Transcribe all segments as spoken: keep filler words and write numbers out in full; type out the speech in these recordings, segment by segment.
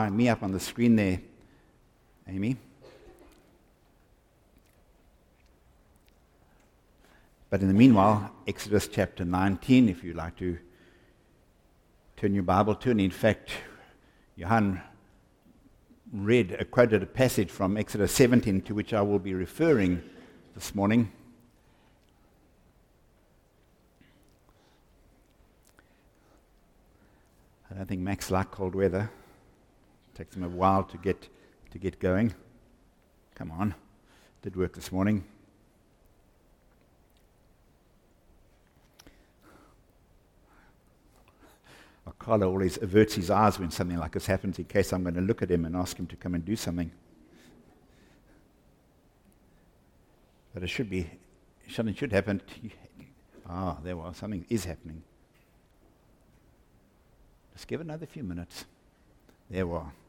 Me up on the screen there, Amy. But in the meanwhile, Exodus chapter nineteen, if you'd like to turn your Bible to, and in fact, Johan read, uh, quoted a passage from Exodus seventeen to which I will be referring this morning. I don't think Max likes cold weather. Takes him a while to get to get going. Come on. Did work this morning. Well, Carlo always averts his eyes when something like this happens in case I'm going to look at him and ask him to come and do something. But it should be, something should happen. Ah, there was, something is happening. Just give it another few minutes. There we are.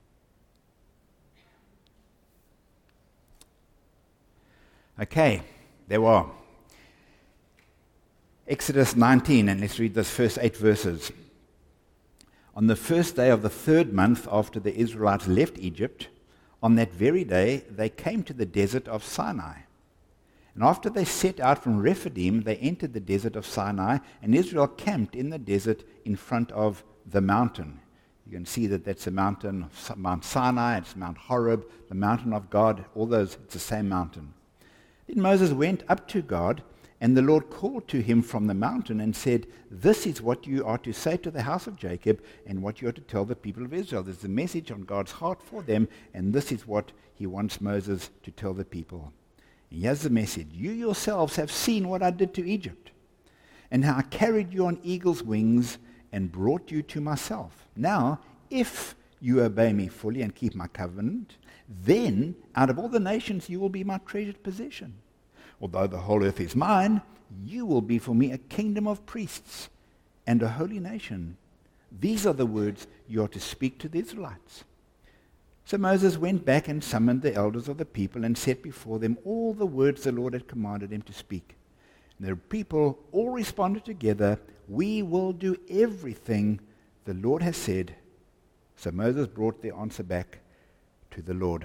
Okay, there we are. Exodus nineteen, and let's read those first eight verses. On the first day of the third month after the Israelites left Egypt, on that very day they came to the desert of Sinai. And after they set out from Rephidim, they entered the desert of Sinai, and Israel camped in the desert in front of the mountain. You can see that that's a mountain, Mount Sinai, it's Mount Horeb, the mountain of God, all those, it's the same mountain. Then Moses went up to God, and the Lord called to him from the mountain and said, "This is what you are to say to the house of Jacob and what you are to tell the people of Israel." There's a message on God's heart for them, and this is what he wants Moses to tell the people. And here's the message. "You yourselves have seen what I did to Egypt, and how I carried you on eagle's wings and brought you to myself. Now, if you obey me fully and keep my covenant, then out of all the nations you will be my treasured possession. Although the whole earth is mine, you will be for me a kingdom of priests and a holy nation. These are the words you are to speak to the Israelites." So Moses went back and summoned the elders of the people and set before them all the words the Lord had commanded him to speak. And the people all responded together, "We will do everything the Lord has said." So Moses brought the answer back to the Lord.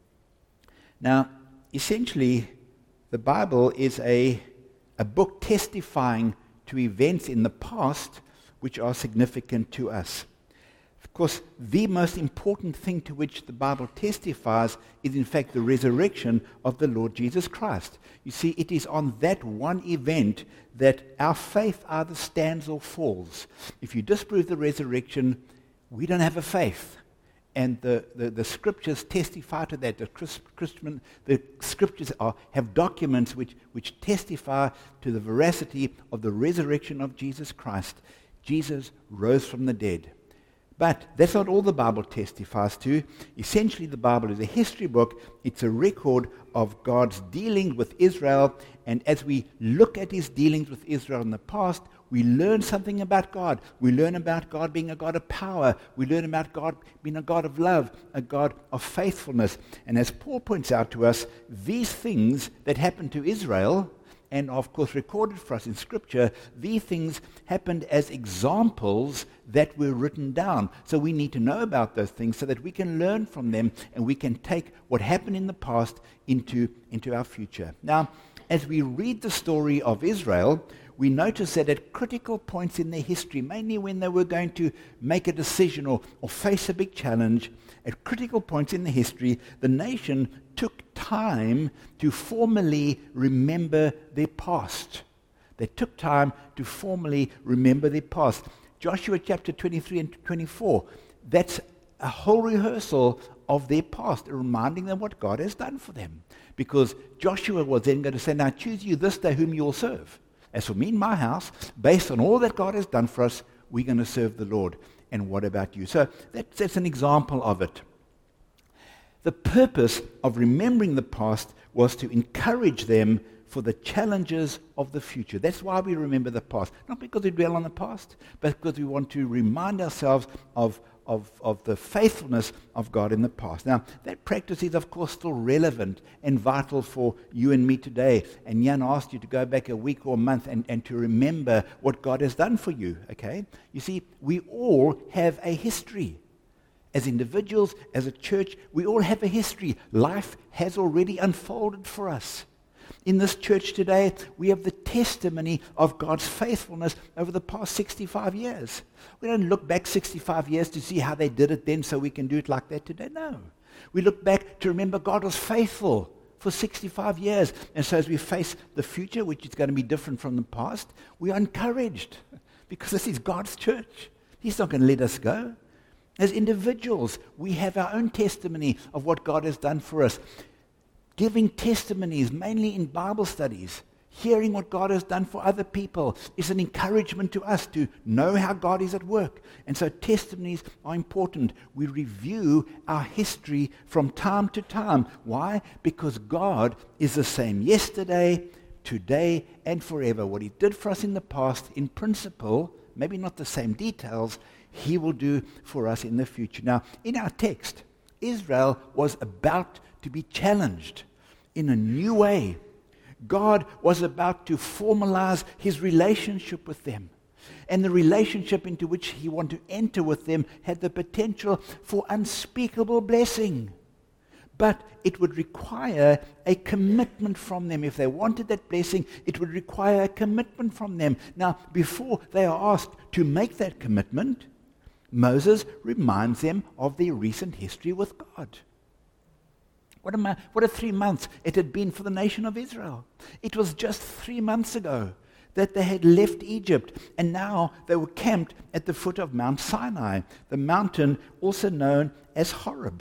Now, essentially, the Bible is a, a book testifying to events in the past which are significant to us. Of course, the most important thing to which the Bible testifies is in fact the resurrection of the Lord Jesus Christ. You see, it is on that one event that our faith either stands or falls. If you disprove the resurrection, we don't have a faith. And the, the, the scriptures testify to that. The, Christian, the scriptures are, have documents which, which testify to the veracity of the resurrection of Jesus Christ. Jesus rose from the dead. But that's not all the Bible testifies to. Essentially, the Bible is a history book. It's a record of God's dealing with Israel. And as we look at his dealings with Israel in the past, we learn something about God. We learn about God being a God of power. We learn about God being a God of love, a God of faithfulness. And as Paul points out to us, these things that happened to Israel, and of course recorded for us in Scripture, these things happened as examples that were written down. So we need to know about those things so that we can learn from them and we can take what happened in the past into, into our future. Now, as we read the story of Israel, we notice that at critical points in their history, mainly when they were going to make a decision or, or face a big challenge, at critical points in the history, the nation took time to formally remember their past. They took time to formally remember their past. Joshua chapter twenty-three and twenty-four, that's a whole rehearsal of their past, reminding them what God has done for them. Because Joshua was then going to say, "Now choose you this day whom you will serve. As for me and my house, based on all that God has done for us, we're going to serve the Lord. And what about you?" So that's, that's an example of it. The purpose of remembering the past was to encourage them for the challenges of the future. That's why we remember the past. Not because we dwell on the past, but because we want to remind ourselves of, of, of the faithfulness of God in the past. Now, that practice is, of course, still relevant and vital for you and me today. And Jan asked you to go back a week or a month and, and to remember what God has done for you, okay? You see, we all have a history. as individuals, as a church, we all have a history. Life has already unfolded for us. In this church today, we have the testimony of God's faithfulness over the past sixty-five years. We don't look back sixty-five years to see how they did it then so we can do it like that today. No. We look back to remember God was faithful for sixty-five years. And so as we face the future, which is going to be different from the past, we are encouraged because this is God's church. He's not going to let us go. As individuals, we have our own testimony of what God has done for us. Giving testimonies, mainly in Bible studies, hearing what God has done for other people is an encouragement to us to know how God is at work. And so testimonies are important. We review our history from time to time. Why? Because God is the same yesterday, today, and forever. What he did for us in the past, in principle, maybe not the same details, he will do for us in the future. Now, in our text, Israel was about to be challenged in a new way. God was about to formalize his relationship with them. And the relationship into which he wanted to enter with them had the potential for unspeakable blessing. But it would require a commitment from them. If they wanted that blessing, it would require a commitment from them. Now, before they are asked to make that commitment, Moses reminds them of their recent history with God. What a, ma- what a three months it had been for the nation of Israel. It was just three months ago that they had left Egypt, and now they were camped at the foot of Mount Sinai, the mountain also known as Horeb.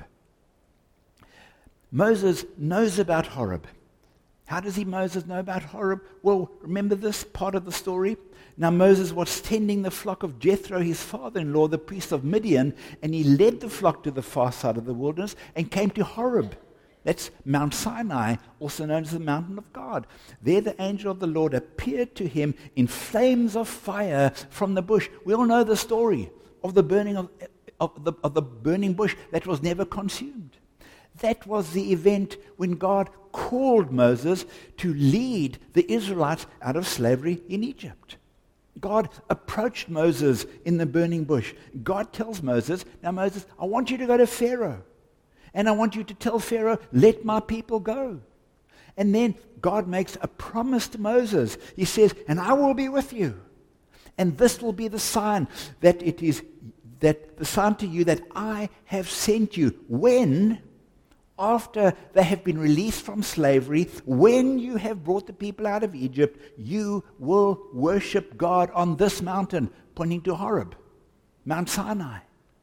Moses knows about Horeb. How does he, Moses, know about Horeb? Well, remember this part of the story? Now Moses was tending the flock of Jethro, his father-in-law, the priest of Midian, and he led the flock to the far side of the wilderness and came to Horeb. That's Mount Sinai, also known as the mountain of God. There the angel of the Lord appeared to him in flames of fire from the bush. We all know the story of the burning of, of, the, of the burning bush that was never consumed. That was the event when God called Moses to lead the Israelites out of slavery in Egypt. God approached Moses in the burning bush. God tells Moses, now Moses, I want you to go to Pharaoh. And I want you to tell Pharaoh, let my people go. And then God makes a promise to Moses. He says, and I will be with you. And this will be the sign that it is, that the sign to you that I have sent you. When, after they have been released from slavery, when you have brought the people out of Egypt, you will worship God on this mountain, pointing to Horeb, Mount Sinai.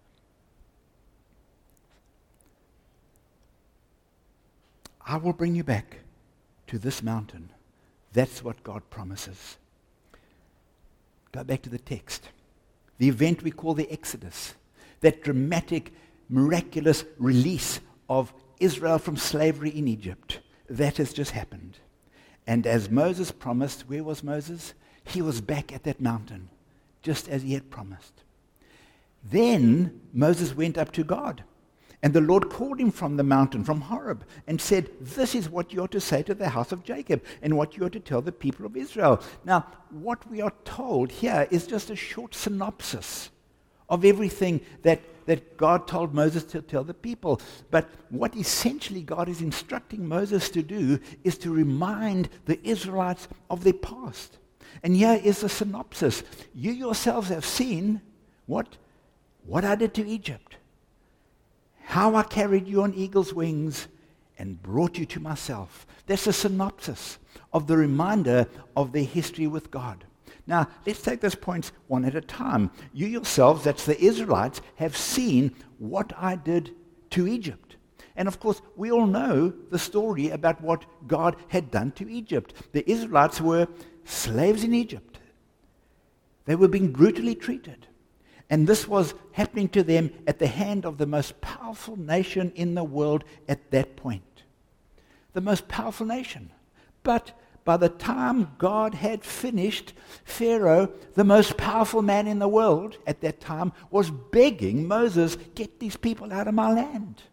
I will bring you back to this mountain. That's what God promises. Go back to the text. The event we call the Exodus, that dramatic, miraculous release of Israel from slavery in Egypt, that has just happened. And as Moses promised, where was Moses? He was back at that mountain, just as he had promised. Then Moses went up to God. And the Lord called him from the mountain, from Horeb, and said, this is what you are to say to the house of Jacob, and what you are to tell the people of Israel. Now, what we are told here is just a short synopsis of everything that, that God told Moses to tell the people. But what essentially God is instructing Moses to do is to remind the Israelites of their past. And here is the synopsis. You yourselves have seen what, what I did to Egypt. How I carried you on eagle's wings and brought you to myself. That's a synopsis of the reminder of their history with God. Now, let's take those points one at a time. You yourselves, that's the Israelites, have seen what I did to Egypt. And of course, we all know the story about what God had done to Egypt. The Israelites were slaves in Egypt. They were being brutally treated. And this was happening to them at the hand of the most powerful nation in the world at that point. The most powerful nation. But by the time God had finished, Pharaoh, the most powerful man in the world at that time, was begging Moses, get these people out of my land.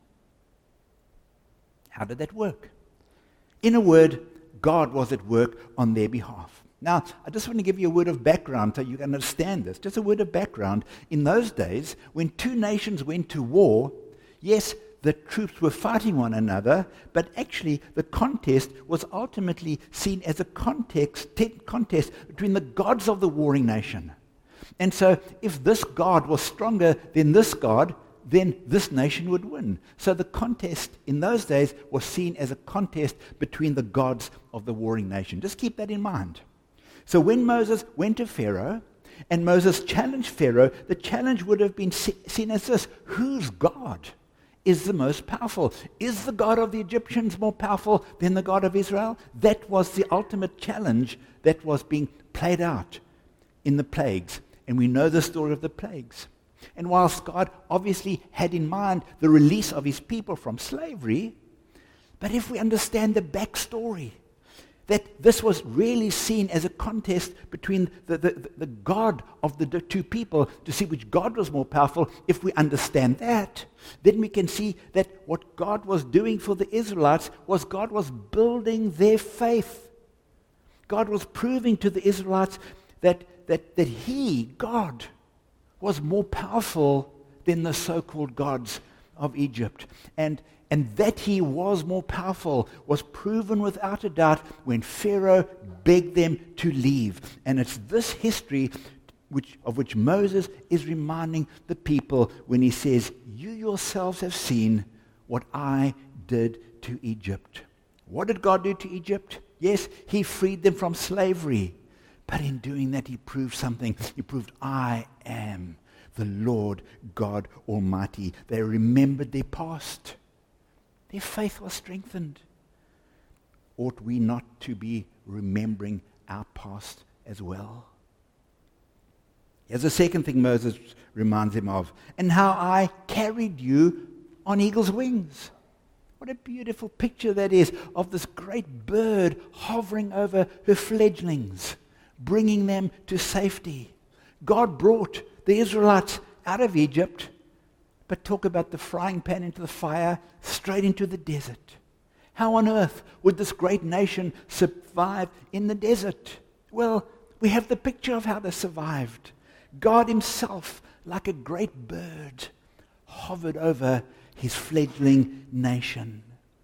How did that work? In a word, God was at work on their behalf. Now, I just want to give you a word of background so you can understand this. Just a word of background. In those days, when two nations went to war, yes, the troops were fighting one another, but actually the contest was ultimately seen as a context, te- contest between the gods of the warring nation. And so if this god was stronger than this god, then this nation would win. So the contest in those days was seen as a contest between the gods of the warring nation. Just keep that in mind. So when Moses went to Pharaoh, and Moses challenged Pharaoh, the challenge would have been se- seen as this: whose God is the most powerful? Is the God of the Egyptians more powerful than the God of Israel? That was the ultimate challenge that was being played out in the plagues. And we know the story of the plagues. And whilst God obviously had in mind the release of his people from slavery, but if we understand the backstory, that this was really seen as a contest between the, the, the God of the two people to see which God was more powerful. If we understand that, then we can see that what God was doing for the Israelites was God was building their faith. God was proving to the Israelites that, that, that he, God, was more powerful than the so-called gods of Egypt. And And that he was more powerful was proven without a doubt when Pharaoh begged them to leave. And it's this history which, of which Moses is reminding the people when he says, you yourselves have seen what I did to Egypt. What did God do to Egypt? Yes, he freed them from slavery. But in doing that, he proved something. He proved, I am the Lord God Almighty. They remembered their past. Their faith was strengthened. Ought we not to be remembering our past as well? Here's the second thing Moses reminds him of. And how I carried you on eagle's wings. What a beautiful picture that is of this great bird hovering over her fledglings, bringing them to safety. God brought the Israelites out of Egypt, but talk about the frying pan into the fire, straight into the desert. How on earth would this great nation survive in the desert? Well, we have the picture of how they survived. God himself, like a great bird, hovered over his fledgling nation.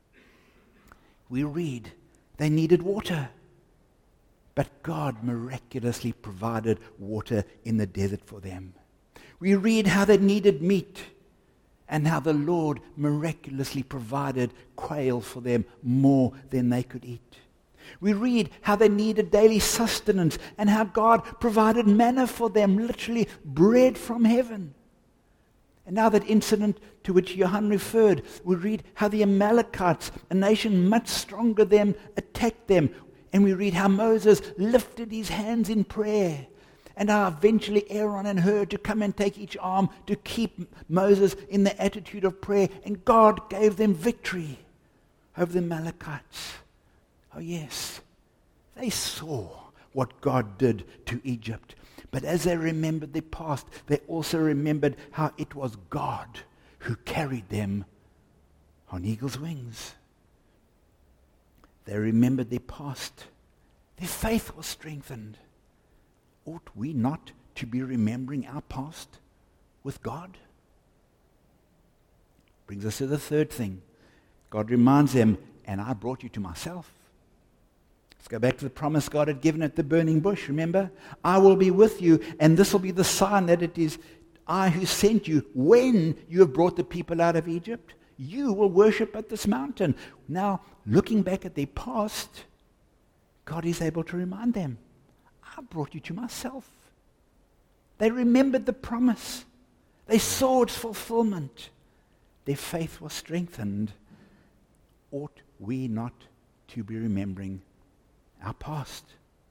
We read they needed water, but God miraculously provided water in the desert for them. We read how they needed meat, and how the Lord miraculously provided quail for them, more than they could eat. We read how they needed daily sustenance, and how God provided manna for them, literally bread from heaven. And now that incident to which Johann referred, we read how the Amalekites, a nation much stronger than them, attacked them. And we read how Moses lifted his hands in prayer, and how eventually Aaron and Hur to come and take each arm to keep Moses in the attitude of prayer. And God gave them victory over the Amalekites. Oh yes, they saw what God did to Egypt. But as they remembered their past, they also remembered how it was God who carried them on eagle's wings. They remembered their past. Their faith was strengthened. Ought we not to be remembering our past with God? Brings us to the third thing. God reminds them, and I brought you to myself. Let's go back to the promise God had given at the burning bush, remember? I will be with you, and this will be the sign that it is I who sent you when you have brought the people out of Egypt. You will worship at this mountain. Now, looking back at their past, God is able to remind them, I brought you to myself. They remembered the promise. They saw its fulfillment. Their faith was strengthened. Ought we not to be remembering our past?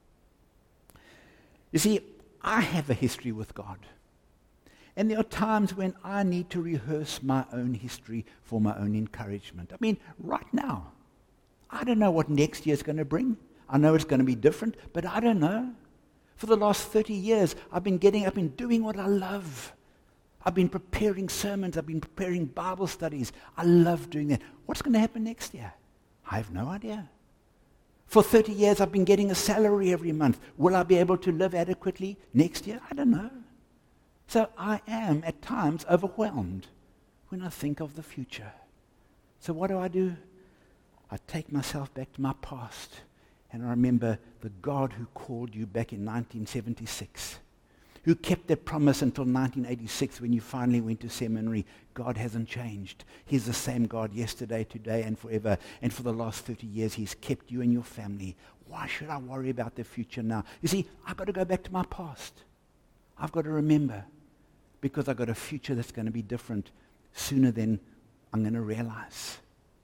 You see, I have a history with God. And there are times when I need to rehearse my own history for my own encouragement. I mean, right now, I don't know what next year is going to bring. I know it's going to be different, but I don't know. For the last thirty years, I've been getting up and doing what I love. I've been preparing sermons. I've been preparing Bible studies. I love doing that. What's going to happen next year? I have no idea. For thirty years, I've been getting a salary every month. Will I be able to live adequately next year? I don't know. So I am, at times, overwhelmed when I think of the future. So what do I do? I take myself back to my past, and I remember the God who called you back in nineteen seventy-six, who kept that promise until nineteen eighty-six when you finally went to seminary. God hasn't changed. He's the same God yesterday, today, and forever. And for the last thirty years, He's kept you and your family. Why should I worry about the future now? You see, I've got to go back to my past. I've got to remember, because I've got a future that's going to be different sooner than I'm going to realize.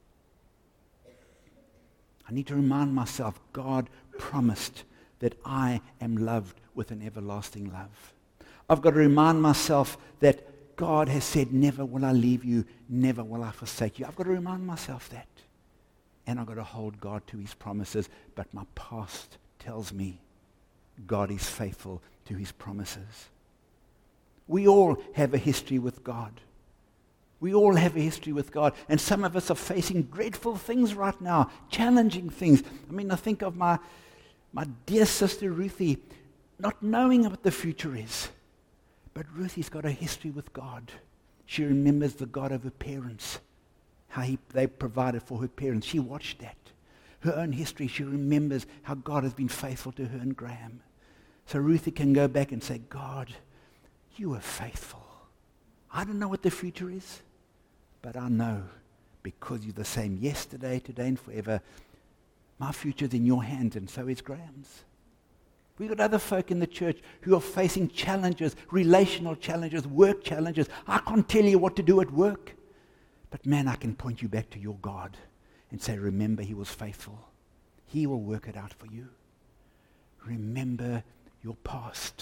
I need to remind myself, God promised that I am loved with an everlasting love. I've got to remind myself that God has said, never will I leave you, never will I forsake you. I've got to remind myself that. And I've got to hold God to His promises. But my past tells me God is faithful to His promises. We all have a history with God. We all have a history with God, and some of us are facing dreadful things right now, challenging things. I mean, I think of my, my dear sister Ruthie, not knowing what the future is. But Ruthie's got a history with God. She remembers the God of her parents, how he, they provided for her parents. She watched that. Her own history, she remembers how God has been faithful to her and Graham. So Ruthie can go back and say, God, you are faithful. I don't know what the future is, but I know because you're the same yesterday, today, and forever, my future's in your hands, and so is Graham's. We've got other folk in the church who are facing challenges, relational challenges, work challenges. I can't tell you what to do at work. But man, I can point you back to your God and say, remember, He was faithful. He will work it out for you. Remember your past.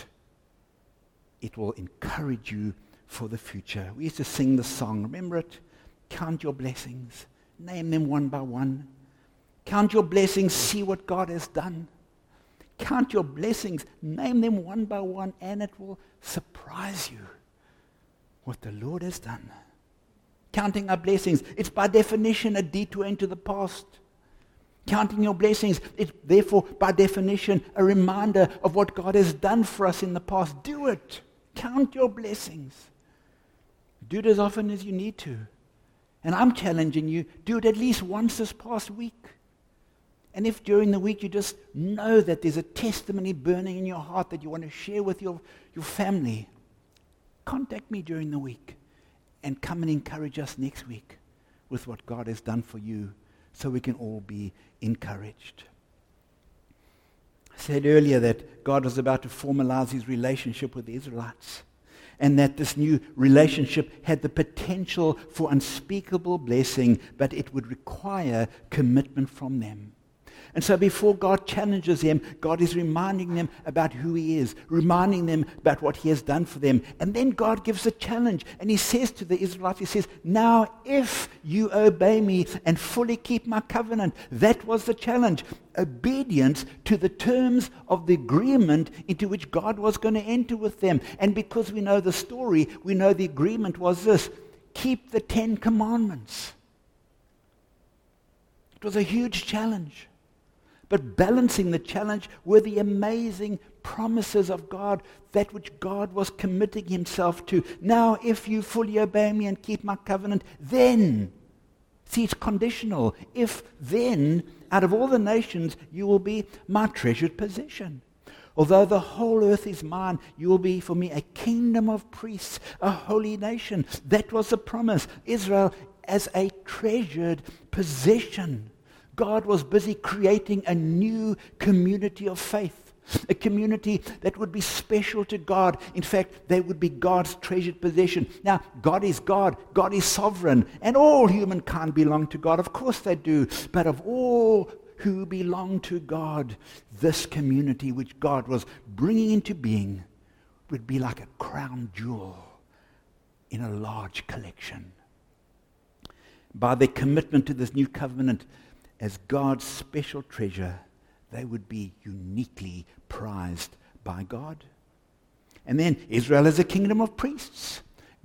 It will encourage you for the future. We used to sing the song, remember it? Count your blessings. Name them one by one. Count your blessings, see what God has done. Count your blessings, name them one by one, and it will surprise you what the Lord has done. Counting our blessings, it's by definition a detour into the past. Counting your blessings, it's therefore by definition a reminder of what God has done for us in the past. Do it. Count your blessings. Do it as often as you need to. And I'm challenging you, do it at least once this past week. And if during the week you just know that there's a testimony burning in your heart that you want to share with your, your family, contact me during the week and come and encourage us next week with what God has done for you so we can all be encouraged. I said earlier that God was about to formalize His relationship with the Israelites, and that this new relationship had the potential for unspeakable blessing, but it would require commitment from them. And so before God challenges them, God is reminding them about who He is, reminding them about what He has done for them. And then God gives a challenge, and He says to the Israelites, He says, now if you obey me and fully keep my covenant, that was the challenge. Obedience to the terms of the agreement into which God was going to enter with them. And because we know the story, we know the agreement was this: keep the Ten Commandments. It was a huge challenge. But balancing the challenge were the amazing promises of God, that which God was committing Himself to. Now, if you fully obey me and keep my covenant, then, see, it's conditional. If then, out of all the nations, you will be my treasured possession. Although the whole earth is mine, you will be for me a kingdom of priests, a holy nation. That was the promise. Israel as a treasured possession. God was busy creating a new community of faith, a community that would be special to God. In fact, they would be God's treasured possession. Now, God is God. God is sovereign. And all humankind belong to God. Of course they do. But of all who belong to God, this community which God was bringing into being would be like a crown jewel in a large collection. By their commitment to this new covenant, as God's special treasure, they would be uniquely prized by God. And then Israel is a kingdom of priests.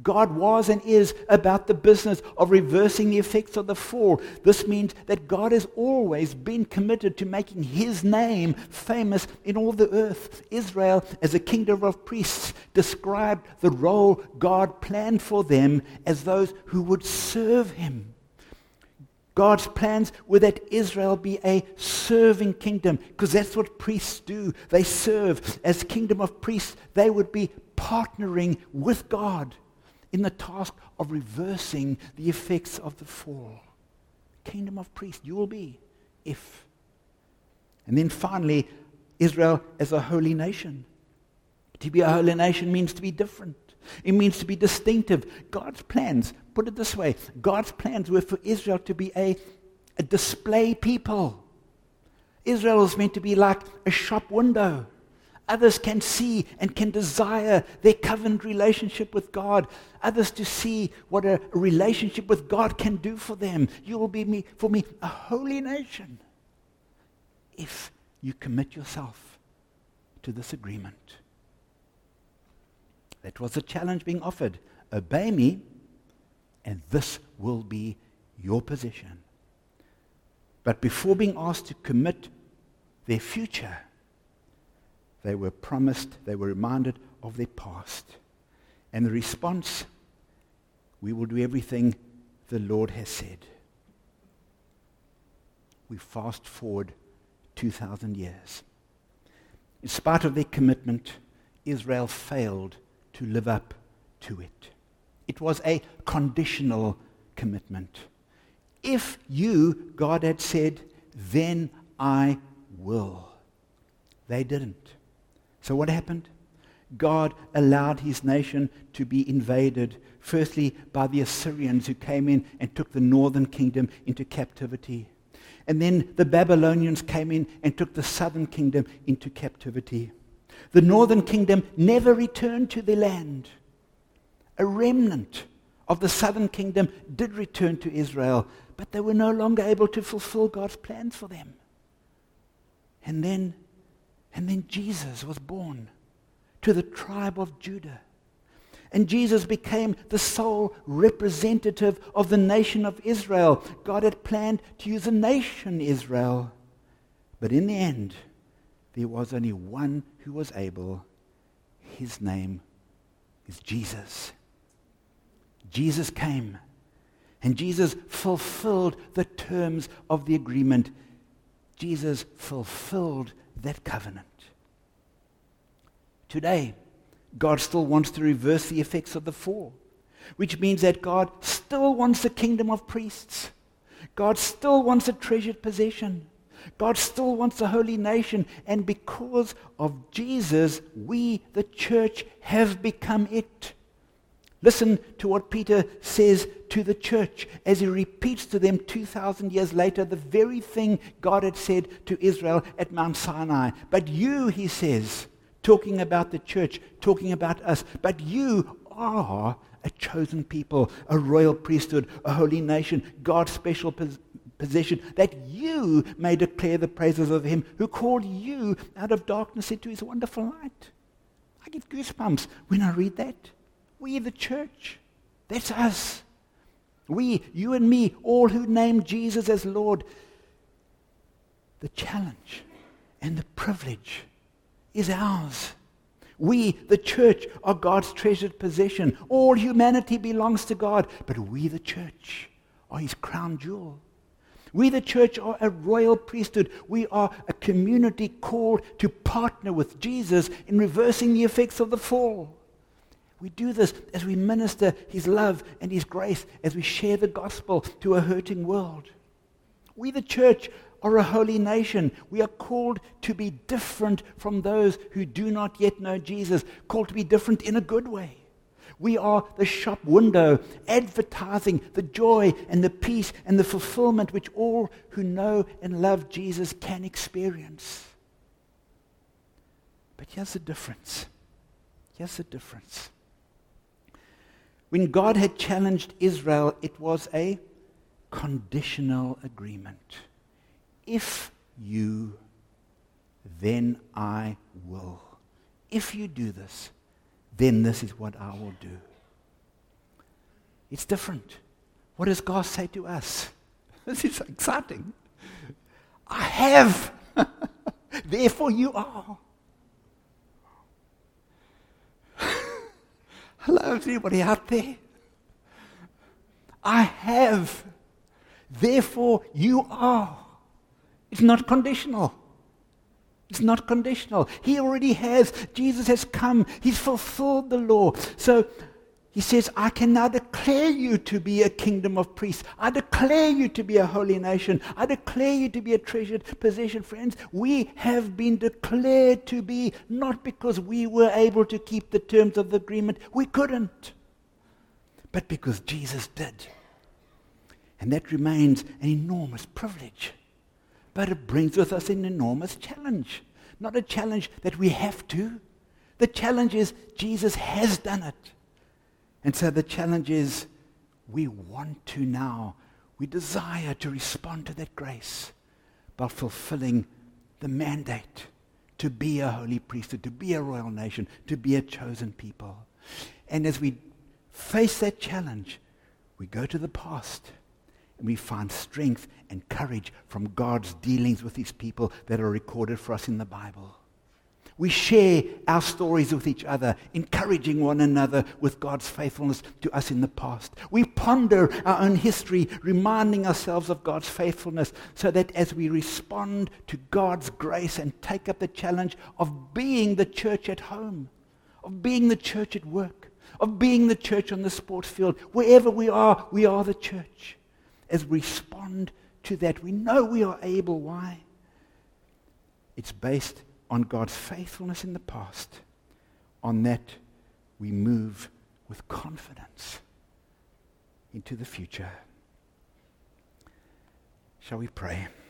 God was and is about the business of reversing the effects of the fall. This means that God has always been committed to making his name famous in all the earth. Israel, as a kingdom of priests, described the role God planned for them as those who would serve him. God's plans were that Israel be a serving kingdom, because that's what priests do. They serve. As kingdom of priests, they would be partnering with God in the task of reversing the effects of the fall. Kingdom of priests, you will be, if. And then finally, Israel as a holy nation. To be a holy nation means to be different. It means to be distinctive. God's plans, put it this way, God's plans were for Israel to be a, a display people. Israel was meant to be like a shop window. Others can see and can desire their covenant relationship with God. Others to see what a relationship with God can do for them. You will be me, for me, a holy nation if you commit yourself to this agreement. That was the challenge being offered. Obey me, and this will be your position. But before being asked to commit their future, they were promised, they were reminded of their past. And the response, we will do everything the Lord has said. We fast forward two thousand years. In spite of their commitment, Israel failed to live up to it. It was a conditional commitment. If you, God had said, then I will. They didn't. So what happened? God allowed his nation to be invaded, firstly by the Assyrians who came in and took the northern kingdom into captivity. And then the Babylonians came in and took the southern kingdom into captivity. The northern kingdom never returned to the land. A remnant of the southern kingdom did return to Israel, but they were no longer able to fulfill God's plans for them. And then And then Jesus was born to the tribe of Judah. And Jesus became the sole representative of the nation of Israel. God had planned to use the nation Israel. But in the end, there was only one who was able. His name is Jesus. Jesus came, and Jesus fulfilled the terms of the agreement. Jesus fulfilled that covenant. Today, God still wants to reverse the effects of the fall, which means that God still wants a kingdom of priests. God still wants a treasured possession. God still wants a holy nation. And because of Jesus, we, the church, have become it. Listen to what Peter says to the church as he repeats to them two thousand years later the very thing God had said to Israel at Mount Sinai. But you, he says, talking about the church, talking about us, but you are a chosen people, a royal priesthood, a holy nation, God's special pos- possession, that you may declare the praises of him who called you out of darkness into his wonderful light. I get goosebumps when I read that. We, the church, that's us. We, you and me, all who name Jesus as Lord. The challenge and the privilege is ours. We, the church, are God's treasured possession. All humanity belongs to God, but we, the church, are his crown jewel. We, the church, are a royal priesthood. We are a community called to partner with Jesus in reversing the effects of the fall. We do this as we minister his love and his grace, as we share the gospel to a hurting world. We, the church, are a holy nation. We are called to be different from those who do not yet know Jesus, called to be different in a good way. We are the shop window, advertising the joy and the peace and the fulfillment which all who know and love Jesus can experience. But here's the difference. Here's the difference. When God had challenged Israel, it was a conditional agreement. If you, then I will. If you do this, then this is what I will do. it's different. What does God say to us? This is so exciting. I have, therefore you are. Hello, is anybody out there? I have, therefore you are. It's not conditional. It's not conditional. He already has. Jesus has come. He's fulfilled the law. So he says, I can now declare you to be a kingdom of priests. I declare you to be a holy nation. I declare you to be a treasured possession. Friends, we have been declared to be, not because we were able to keep the terms of the agreement. We couldn't. But because Jesus did. And that remains an enormous privilege. But it brings with us an enormous challenge. Not a challenge that we have to. The challenge is Jesus has done it. And so the challenge is we want to now, we desire to respond to that grace by fulfilling the mandate to be a holy priesthood, to be a royal nation, to be a chosen people. And as we face that challenge, we go to the past and we find strength and courage from God's dealings with his people that are recorded for us in the Bible. We share our stories with each other, encouraging one another with God's faithfulness to us in the past. We ponder our own history, reminding ourselves of God's faithfulness, so that as we respond to God's grace and take up the challenge of being the church at home, of being the church at work, of being the church on the sports field, wherever we are, we are the church. As we respond to that, we know we are able. Why? It's based on God's faithfulness in the past. On that, we move with confidence into the future. Shall we pray?